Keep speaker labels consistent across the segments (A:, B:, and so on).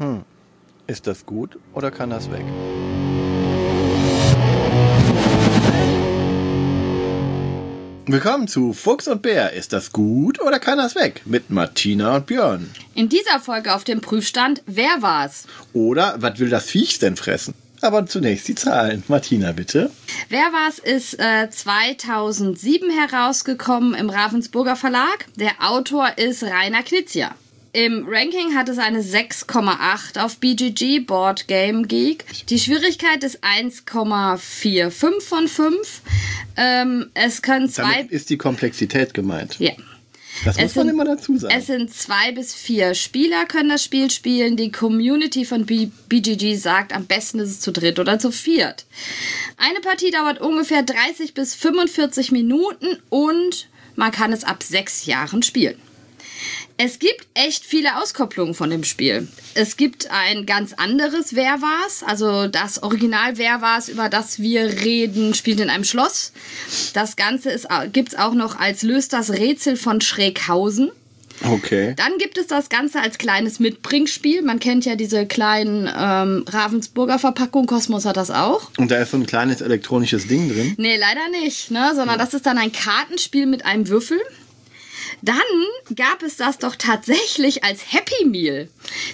A: Ist das gut oder kann das weg? Willkommen zu Fuchs und Bär. Ist das gut oder kann das weg? Mit Martina und Björn.
B: In dieser Folge auf dem Prüfstand, wer war's?
A: Oder was will das Viech denn fressen? Aber zunächst die Zahlen. Martina, bitte.
B: Wer war's ist 2007 herausgekommen im Ravensburger Verlag. Der Autor ist Rainer Knizia. Im Ranking hat es eine 6,8 auf BGG, Board Game Geek. Die Schwierigkeit ist 1,45 von 5. Es können
A: Damit ist die Komplexität gemeint.
B: Ja.
A: Das muss man immer dazu sagen.
B: Es sind 2 bis 4 Spieler können das Spiel spielen. Die Community von BGG sagt, am besten ist es zu dritt oder zu viert. Eine Partie dauert ungefähr 30 bis 45 Minuten und man kann es ab 6 Jahren spielen. Es gibt echt viele Auskopplungen von dem Spiel. Es gibt ein ganz anderes Wer war's, also das Original Wer war's, über das wir reden, spielt in einem Schloss. Das Ganze gibt's auch noch als Löst das Rätsel von Schräghausen.
A: Okay.
B: Dann gibt es das Ganze als kleines Mitbringspiel. Man kennt ja diese kleinen Ravensburger Verpackungen. Kosmos hat das auch.
A: Und da ist so ein kleines elektronisches Ding drin?
B: Nee, leider nicht, ne? Sondern das ist dann ein Kartenspiel mit einem Würfel. Dann gab es das doch tatsächlich als Happy Meal.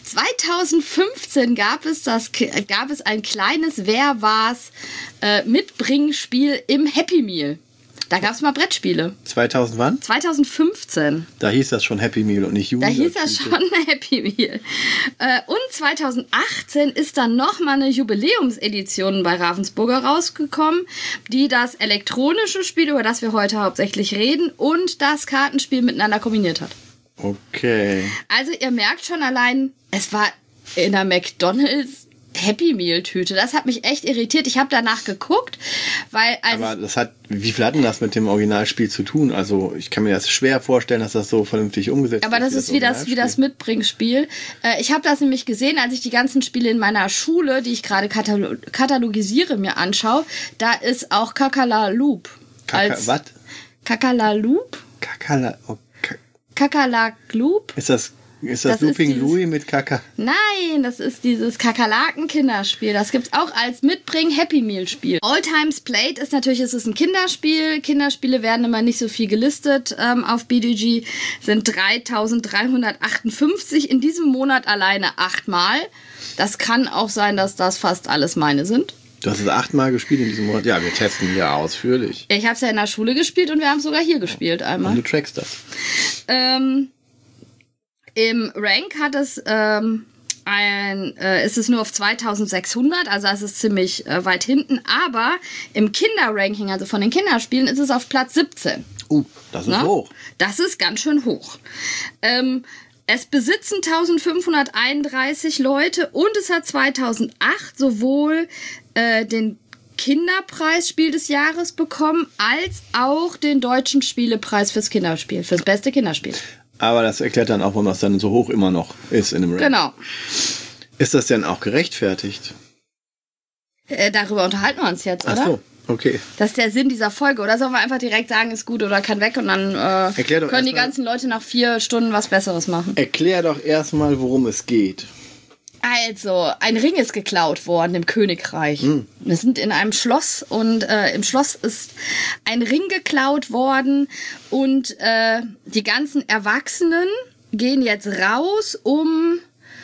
B: 2015 gab es ein kleines Wer war's Mitbringspiel im Happy Meal. Da gab es mal Brettspiele.
A: 2000 wann?
B: 2015.
A: Da hieß das schon Happy Meal und nicht Jugend.
B: Da hieß das schon Happy Meal. Und 2018 ist dann nochmal eine Jubiläumsedition bei Ravensburger rausgekommen, die das elektronische Spiel, über das wir heute hauptsächlich reden, und das Kartenspiel miteinander kombiniert hat.
A: Okay.
B: Also ihr merkt schon allein, es war in der McDonald's Happy Meal Tüte. Das hat mich echt irritiert. Ich habe danach geguckt, weil...
A: Aber wie viel hat denn das mit dem Originalspiel zu tun? Also ich kann mir das schwer vorstellen, dass das so vernünftig umgesetzt ist.
B: Aber das ist wie das Mitbringspiel. Ich habe das nämlich gesehen, als ich die ganzen Spiele in meiner Schule, die ich gerade katalogisiere, mir anschaue. Da ist auch Kakalaloop.
A: Was?
B: Kakalaloop? Kakalaloop?
A: Ist das Looping Louis mit Kaka?
B: Nein, das ist dieses Kakerlaken-Kinderspiel. Das gibt's auch als Mitbring-Happy-Meal-Spiel. All Times Played ist natürlich, es ist ein Kinderspiel. Kinderspiele werden immer nicht so viel gelistet auf BGG. Sind 3358 in diesem Monat alleine 8-mal. Das kann auch sein, dass das fast alles meine sind.
A: Du hast es 8-mal gespielt in diesem Monat? Ja, wir testen ja ausführlich.
B: Ich habe es ja in der Schule gespielt und wir haben es sogar hier gespielt einmal.
A: Und du trackst das.
B: Im Rank hat es ist es nur auf 2600, also es ist ziemlich weit hinten, aber im Kinderranking, also von den Kinderspielen, ist es auf Platz 17.
A: Das ist hoch.
B: Das ist ganz schön hoch. Es besitzen 1531 Leute und es hat 2008 sowohl den Kinderpreis Spiel des Jahres bekommen, als auch den deutschen Spielepreis fürs Kinderspiel, fürs beste Kinderspiel.
A: Aber das erklärt dann auch, warum das dann so hoch immer noch ist in dem Ranking.
B: Genau.
A: Ist das denn auch gerechtfertigt?
B: Darüber unterhalten wir uns jetzt, oder?
A: Ach so, okay.
B: Das ist der Sinn dieser Folge. Oder sollen wir einfach direkt sagen, ist gut oder kann weg und dann können die ganzen Leute nach 4 Stunden was Besseres machen?
A: Erklär doch erstmal, worum es geht.
B: Also, ein Ring ist geklaut worden im Königreich. Wir sind in einem Schloss und im Schloss ist ein Ring geklaut worden und die ganzen Erwachsenen gehen jetzt raus, um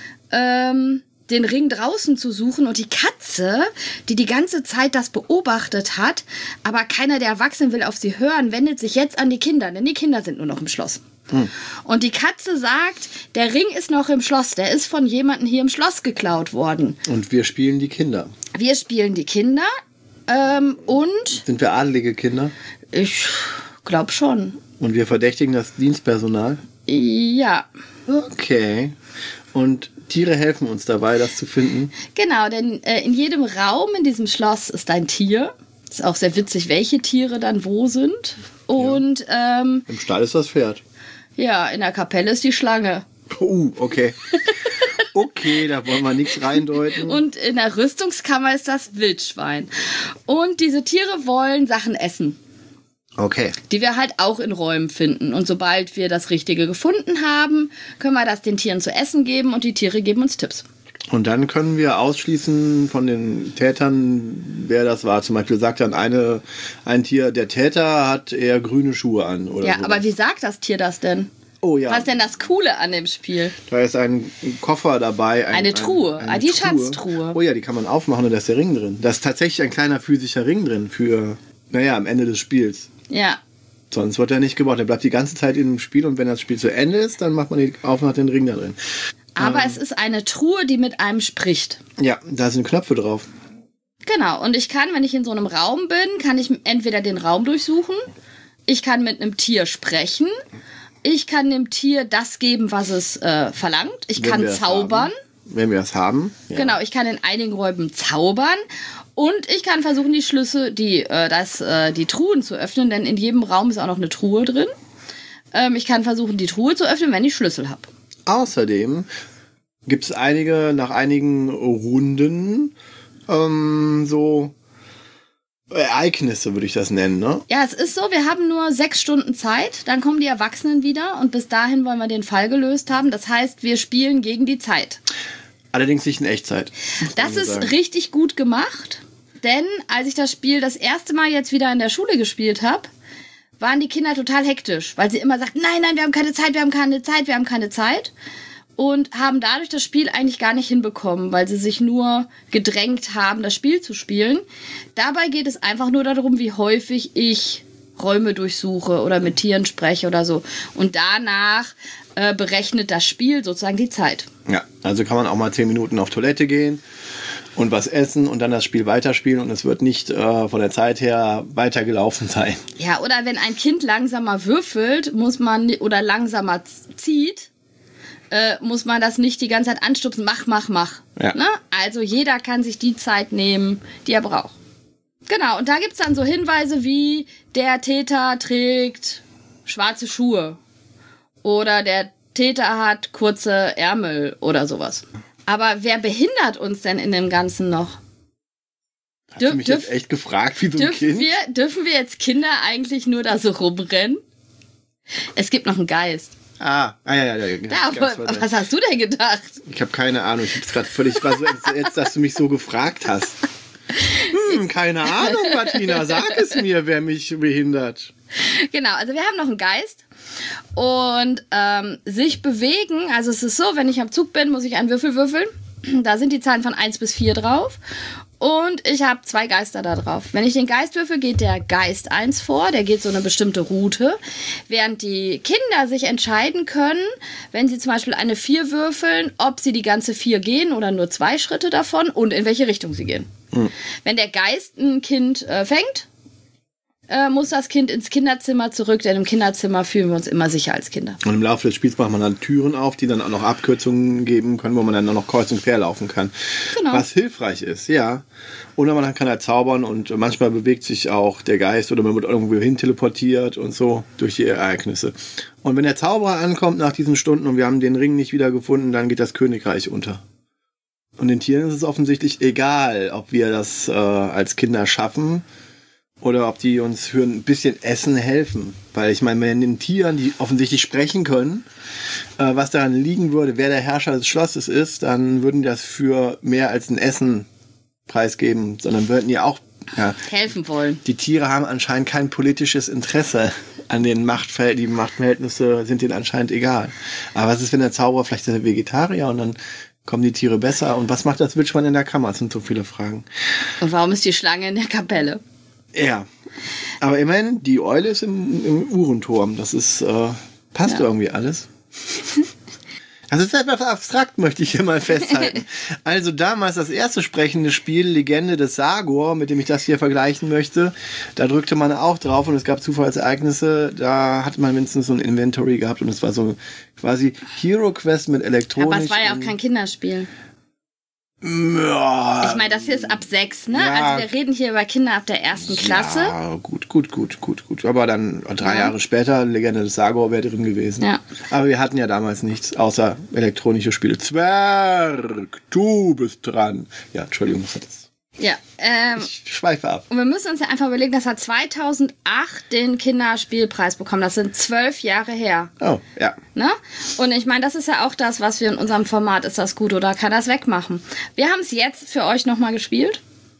B: den Ring draußen zu suchen, und die Katze, die ganze Zeit das beobachtet hat, aber keiner der Erwachsenen will auf sie hören, wendet sich jetzt an die Kinder, denn die Kinder sind nur noch im Schloss. Und die Katze sagt, der Ring ist noch im Schloss, der ist von jemandem hier im Schloss geklaut worden.
A: Und wir spielen die Kinder.
B: Wir spielen die Kinder und...
A: Sind wir adelige Kinder?
B: Ich glaube schon.
A: Und wir verdächtigen das Dienstpersonal?
B: Ja.
A: Okay. Und Tiere helfen uns dabei, das zu finden?
B: Genau, denn in jedem Raum in diesem Schloss ist ein Tier. Ist auch sehr witzig, welche Tiere dann wo sind. Und
A: im Stall ist das Pferd.
B: Ja, in der Kapelle ist die Schlange.
A: Okay. Okay, da wollen wir nichts reindeuten.
B: Und in der Rüstungskammer ist das Wildschwein. Und diese Tiere wollen Sachen essen.
A: Okay.
B: Die wir halt auch in Räumen finden. Und sobald wir das Richtige gefunden haben, können wir das den Tieren zu essen geben und die Tiere geben uns Tipps.
A: Und dann können wir ausschließen von den Tätern, wer das war. Zum Beispiel sagt dann ein Tier, der Täter hat eher grüne Schuhe an. Oder
B: Ja,
A: sowas.
B: aber wie sagt das Tier das denn?
A: Oh ja.
B: Was ist denn das Coole an dem Spiel?
A: Da ist ein Koffer dabei.
B: Eine Truhe, die Schatztruhe.
A: Oh ja, die kann man aufmachen und da ist der Ring drin. Da ist tatsächlich ein kleiner physischer Ring drin für, am Ende des Spiels.
B: Ja.
A: Sonst wird er nicht gebraucht. Der bleibt die ganze Zeit in dem Spiel und wenn das Spiel zu Ende ist, dann macht man die auf und hat den Ring da drin.
B: Aber es ist eine Truhe, die mit einem spricht.
A: Ja, da sind Knöpfe drauf.
B: Genau, und ich kann, wenn ich in so einem Raum bin, kann ich entweder den Raum durchsuchen, ich kann mit einem Tier sprechen, ich kann dem Tier das geben, was es verlangt, ich kann zaubern.
A: Wenn wir das haben. Ja.
B: Genau, ich kann in einigen Räumen zaubern und ich kann versuchen, die Schlüssel, die Truhen zu öffnen, denn in jedem Raum ist auch noch eine Truhe drin. Ich kann versuchen, die Truhe zu öffnen, wenn ich Schlüssel habe.
A: Außerdem gibt es nach einigen Runden so Ereignisse, würde ich das nennen, ne?
B: Ja, es ist so, wir haben nur 6 Stunden Zeit, dann kommen die Erwachsenen wieder und bis dahin wollen wir den Fall gelöst haben. Das heißt, wir spielen gegen die Zeit.
A: Allerdings nicht in Echtzeit.
B: Das ist richtig gut gemacht, denn als ich das Spiel das erste Mal jetzt wieder in der Schule gespielt habe, waren die Kinder total hektisch, weil sie immer sagten, nein, wir haben keine Zeit, wir haben keine Zeit, wir haben keine Zeit. Und haben dadurch das Spiel eigentlich gar nicht hinbekommen, weil sie sich nur gedrängt haben, das Spiel zu spielen. Dabei geht es einfach nur darum, wie häufig ich Räume durchsuche oder mit Tieren spreche oder so. Und danach berechnet das Spiel sozusagen die Zeit.
A: Ja, also kann man auch mal 10 Minuten auf Toilette gehen und was essen und dann das Spiel weiterspielen und es wird nicht von der Zeit her weitergelaufen sein.
B: Ja, oder wenn ein Kind langsamer würfelt, oder langsamer zieht, muss man das nicht die ganze Zeit anstupsen. Mach.
A: Ja.
B: Ne? Also jeder kann sich die Zeit nehmen, die er braucht. Genau, und da gibt's dann so Hinweise wie, der Täter trägt schwarze Schuhe. Oder der Täter hat kurze Ärmel oder sowas. Aber wer behindert uns denn in dem Ganzen noch?
A: Hast du mich jetzt echt gefragt, wie so ein Kind?
B: Dürfen wir jetzt Kinder eigentlich nur da so rumrennen? Es gibt noch einen Geist.
A: Ja.
B: Was hast du denn gedacht?
A: Ich habe keine Ahnung. Ich hab's gerade völlig jetzt, dass du mich so gefragt hast. Keine Ahnung, Martina. Sag es mir, wer mich behindert.
B: Genau, also wir haben noch einen Geist. Und sich bewegen, also es ist so, wenn ich am Zug bin, muss ich einen Würfel würfeln. Da sind die Zahlen von 1 bis 4 drauf. Und ich habe 2 Geister da drauf. Wenn ich den Geist würfel, geht der Geist 1 vor. Der geht so eine bestimmte Route. Während die Kinder sich entscheiden können, wenn sie zum Beispiel eine 4 würfeln, ob sie die ganze 4 gehen oder nur 2 Schritte davon und in welche Richtung sie gehen. Wenn der Geist ein Kind fängt, muss das Kind ins Kinderzimmer zurück, denn im Kinderzimmer fühlen wir uns immer sicher als Kinder.
A: Und im Laufe des Spiels macht man dann Türen auf, die dann auch noch Abkürzungen geben können, wo man dann auch noch kreuz und quer laufen kann.
B: Genau.
A: Was hilfreich ist, ja. Oder man kann halt zaubern und manchmal bewegt sich auch der Geist oder man wird irgendwo hin teleportiert und so durch die Ereignisse. Und wenn der Zauberer ankommt nach diesen Stunden und wir haben den Ring nicht wieder gefunden, dann geht das Königreich unter. Und den Tieren ist es offensichtlich egal, ob wir das als Kinder schaffen oder ob die uns für ein bisschen Essen helfen. Weil ich meine, wenn den Tieren, die offensichtlich sprechen können, was daran liegen würde, wer der Herrscher des Schlosses ist, dann würden die das für mehr als ein Essen preisgeben, sondern würden die auch
B: helfen wollen.
A: Die Tiere haben anscheinend kein politisches Interesse an den die Machtverhältnisse sind denen anscheinend egal. Aber was ist, wenn der Zauberer vielleicht ist er Vegetarier und dann kommen die Tiere besser? Und was macht das Wildschwein in der Kammer? Das sind so viele Fragen.
B: Und warum ist die Schlange in der Kapelle?
A: Ja, aber immerhin, die Eule ist im Uhrenturm. Das ist, passt irgendwie alles. Also es ist etwas abstrakt, möchte ich hier mal festhalten. Also damals das erste sprechende Spiel, Legende des Sagor, mit dem ich das hier vergleichen möchte, da drückte man auch drauf und es gab Zufallsereignisse, da hat man mindestens so ein Inventory gehabt und es war so quasi Hero Quest mit Elektronik.
B: Aber es war ja auch kein Kinderspiel.
A: Ja,
B: ich meine, das hier ist ab 6, ne?
A: Ja.
B: Also wir reden hier über Kinder ab der 1. Klasse.
A: Ja, gut. Aber dann 3 Jahre später, Legende des Sagor wäre drin gewesen.
B: Ja.
A: Aber wir hatten ja damals nichts, außer elektronische Spiele. Zwerg, du bist dran. Ja, Entschuldigung, was hat das?
B: Ja,
A: Ich schweife ab.
B: und wir müssen uns ja einfach überlegen, das hat 2008 den Kinderspielpreis bekommen. Das sind 12 Jahre her.
A: Oh, ja.
B: Ne? Und ich meine, das ist ja auch das, was wir in unserem Format Ist das gut oder kann das wegmachen? Wir haben es jetzt für euch nochmal gespielt.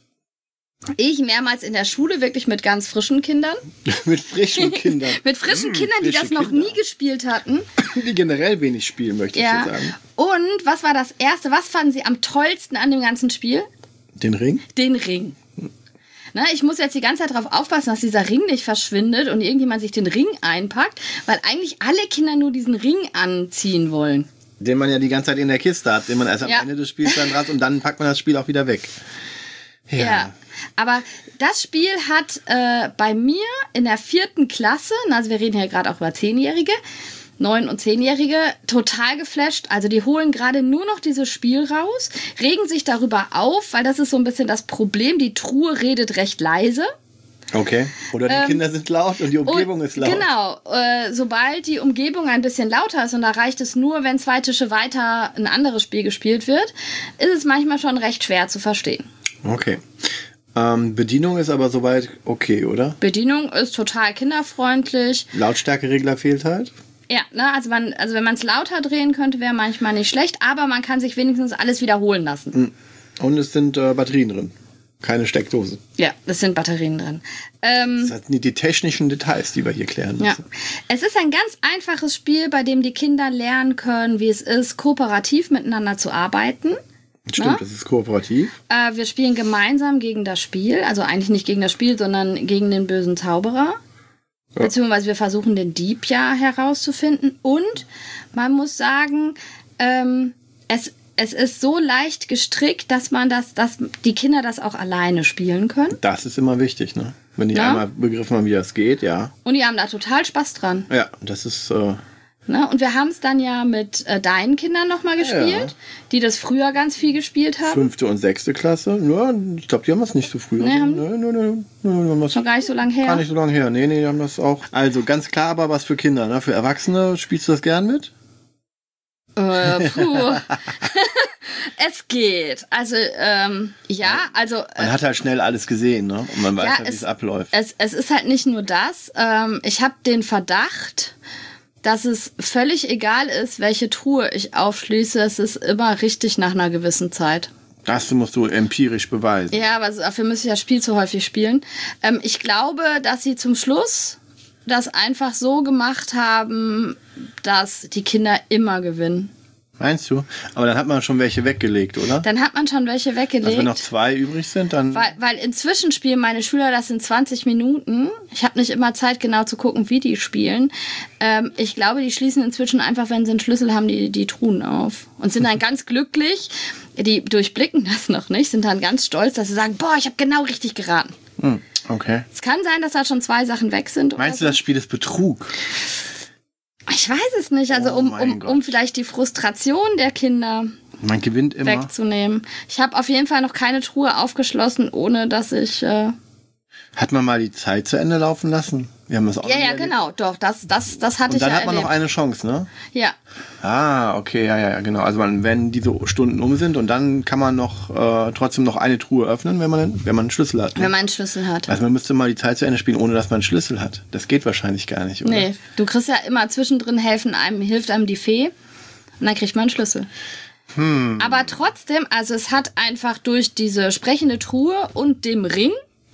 B: Ich mehrmals in der Schule, wirklich mit ganz frischen Kindern.
A: Mit frischen Kindern.
B: Mit frischen Kindern, die das noch nie gespielt hatten.
A: Die generell wenig spielen, möchte ich
B: Ja.
A: so sagen.
B: Und was war das Erste? Was fanden Sie am tollsten an dem ganzen Spiel?
A: Den Ring?
B: Den Ring. Ne, ich muss jetzt die ganze Zeit darauf aufpassen, dass dieser Ring nicht verschwindet und irgendjemand sich den Ring einpackt, weil eigentlich alle Kinder nur diesen Ring anziehen wollen.
A: Den man ja die ganze Zeit in der Kiste hat, den man erst am
B: Ja.
A: Ende des Spiels dann dran und dann packt man das Spiel auch wieder weg.
B: Ja. Aber das Spiel hat bei mir in der 4. Klasse, also wir reden hier gerade auch über 10-Jährige, 9- und 10-Jährige, total geflasht. Also die holen gerade nur noch dieses Spiel raus, regen sich darüber auf, weil das ist so ein bisschen das Problem, die Truhe redet recht leise.
A: Okay. Oder die Kinder sind laut und die Umgebung ist laut.
B: Genau, sobald die Umgebung ein bisschen lauter ist, und da reicht es nur, wenn 2 Tische weiter ein anderes Spiel gespielt wird, ist es manchmal schon recht schwer zu verstehen.
A: Okay. Bedienung ist aber soweit okay, oder?
B: Bedienung ist total kinderfreundlich.
A: Lautstärkeregler fehlt halt.
B: Ja, ne, also wenn man es lauter drehen könnte, wäre manchmal nicht schlecht, aber man kann sich wenigstens alles wiederholen lassen.
A: Und es sind Batterien drin. Keine Steckdose.
B: Ja, es sind Batterien drin.
A: Das sind die technischen Details, die wir hier klären
B: Ja.
A: müssen.
B: Es ist ein ganz einfaches Spiel, bei dem die Kinder lernen können, wie es ist, kooperativ miteinander zu arbeiten.
A: Stimmt,
B: Na?
A: das ist kooperativ.
B: Wir spielen gemeinsam gegen das Spiel, also eigentlich nicht gegen das Spiel, sondern gegen den bösen Zauberer.
A: Ja.
B: Beziehungsweise wir versuchen den Dieb ja herauszufinden. Und man muss sagen, es ist so leicht gestrickt, dass dass die Kinder das auch alleine spielen können.
A: Das ist immer wichtig, ne? Wenn die
B: Ja.
A: einmal begriffen haben, wie das geht, ja.
B: Und die haben da total Spaß dran.
A: Ja, das ist...
B: Ne? Und wir haben es dann ja mit deinen Kindern nochmal gespielt,
A: Ja.
B: die das früher ganz viel gespielt haben.
A: 5. und 6. Klasse. Ja, ich glaube, die haben das nicht so früh.
B: Nee, haben-
A: Die haben das
B: Schon gar nicht so lange her.
A: gar nicht so lange her. Nee, die haben das auch. Also ganz klar, aber was für Kinder. Ne? Für Erwachsene spielst du das gern mit?
B: Puh. Es geht. Also, ja, also.
A: Man hat halt schnell alles gesehen, ne? Und man weiß
B: Ja,
A: halt, wie es abläuft.
B: Es ist halt nicht nur das. Ich habe den Verdacht, dass es völlig egal ist, welche Truhe ich aufschließe. Es ist immer richtig nach einer gewissen Zeit.
A: Das musst du empirisch beweisen.
B: Ja, aber dafür müsste ich das Spiel zu häufig spielen. Ich glaube, dass sie zum Schluss das einfach so gemacht haben, dass die Kinder immer gewinnen.
A: Meinst du? Aber dann hat man schon welche weggelegt, oder?
B: Dann hat man schon welche weggelegt.
A: Also wenn noch 2 übrig sind, dann...
B: Weil inzwischen spielen meine Schüler das in 20 Minuten. Ich habe nicht immer Zeit, genau zu gucken, wie die spielen. Ich glaube, die schließen inzwischen einfach, wenn sie einen Schlüssel haben, die Truhen auf. Und sind dann ganz glücklich. Die durchblicken das noch nicht, sind dann ganz stolz, dass sie sagen, boah, ich habe genau richtig geraten.
A: Okay.
B: Es kann sein, dass da schon 2 Sachen weg sind.
A: Meinst du, das Spiel ist Betrug?
B: Ich weiß es nicht. Also
A: Oh mein Gott.
B: um vielleicht die Frustration der Kinder
A: Man gewinnt immer.
B: wegzunehmen. Ich habe auf jeden Fall noch keine Truhe aufgeschlossen, ohne dass ich...
A: Hat man mal die Zeit zu Ende laufen lassen? Wir haben das auch
B: Ja,
A: nie
B: ja,
A: erlebt.
B: genau. Doch, das hatte
A: Und
B: ich
A: dann
B: ja
A: hat man noch
B: erlebt.
A: eine Chance, ne?
B: Ja.
A: Ah, okay, ja, genau. Also wenn diese Stunden um sind und dann kann man noch trotzdem noch eine Truhe öffnen, wenn man einen Schlüssel hat. Ne?
B: Wenn man einen Schlüssel hat.
A: Also man müsste mal die Zeit zu Ende spielen, ohne dass man einen Schlüssel hat. Das geht wahrscheinlich gar nicht, oder?
B: Nee, du kriegst ja immer zwischendrin hilft einem die Fee und dann kriegt man einen Schlüssel. Aber trotzdem, also es hat einfach durch diese sprechende Truhe und dem Ring,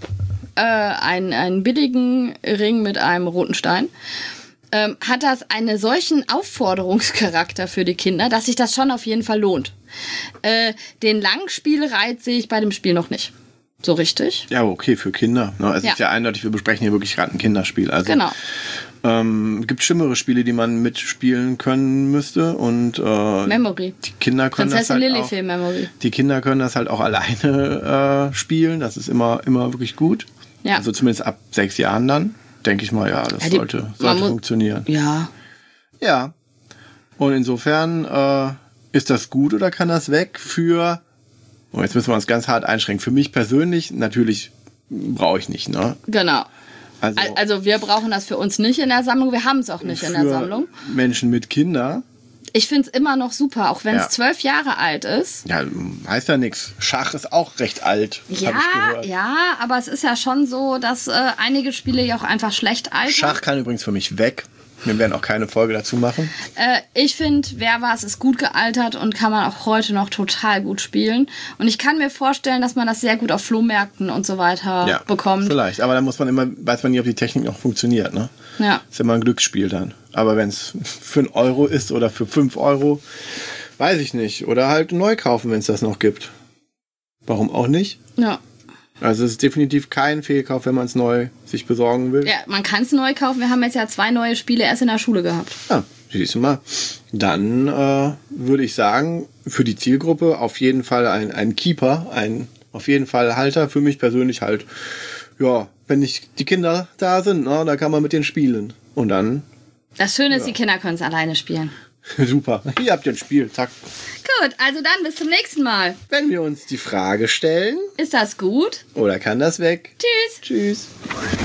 B: einen billigen Ring mit einem roten Stein, hat das einen solchen Aufforderungscharakter für die Kinder, dass sich das schon auf jeden Fall lohnt. Den Langspielreiz sehe ich bei dem Spiel noch nicht. So richtig.
A: Ja, okay, für Kinder. Ne? Es
B: Ja.
A: ist ja eindeutig, wir besprechen hier wirklich gerade ein Kinderspiel. Also,
B: Genau.
A: gibt schlimmere Spiele, die man mitspielen können müsste. Und
B: Memory.
A: die Kinder können das
B: Prinzessin
A: halt
B: Lilifee Memory.
A: Die Kinder können das halt auch alleine spielen. Das ist immer wirklich gut.
B: Ja.
A: Also zumindest ab 6 Jahren dann. Denke ich mal, ja, das
B: Ja,
A: sollte
B: man muss-
A: funktionieren.
B: Ja.
A: Ja. Und insofern ist das gut oder kann das weg für... Und jetzt müssen wir uns ganz hart einschränken. Für mich persönlich natürlich brauche ich nicht, ne?
B: Genau.
A: Also,
B: Also wir brauchen das für uns nicht in der Sammlung. Wir haben es auch nicht in der
A: für
B: Sammlung.
A: Menschen mit Kindern
B: Ich finde es immer noch super, auch wenn es 12 Jahre alt ist.
A: Ja, heißt ja nichts. Schach ist auch recht alt, hab ich gehört.
B: Ja, aber es ist ja schon so, dass einige Spiele ja auch einfach schlecht altern.
A: Schach kann übrigens für mich weg. Wir werden auch keine Folge dazu machen.
B: Ich finde, Wer war's ist gut gealtert und kann man auch heute noch total gut spielen. Und ich kann mir vorstellen, dass man das sehr gut auf Flohmärkten und so weiter bekommt.
A: Vielleicht, aber da weiß man nie, ob die Technik noch funktioniert. Ne?
B: Ja.
A: Ist ja immer ein Glücksspiel dann. Aber wenn es für 1 Euro ist oder für 5 Euro, weiß ich nicht. Oder halt neu kaufen, wenn es das noch gibt. Warum auch nicht?
B: Ja.
A: Also es ist definitiv kein Fehlkauf, wenn man es neu sich besorgen will.
B: Ja, man kann es neu kaufen. Wir haben jetzt ja 2 neue Spiele erst in der Schule gehabt.
A: Ja, siehst du mal. Dann würde ich sagen, für die Zielgruppe auf jeden Fall ein Keeper, auf jeden Fall Halter. Für mich persönlich halt, ja, wenn nicht die Kinder da sind, ne, da kann man mit denen spielen. Und dann...
B: Das Schöne ist, die Kinder können es alleine spielen.
A: Super, hier habt ihr ein Spiel, zack.
B: Gut, also dann bis zum nächsten Mal.
A: Wenn wir uns die Frage stellen...
B: Ist das gut?
A: Oder kann das weg?
B: Tschüss.
A: Tschüss.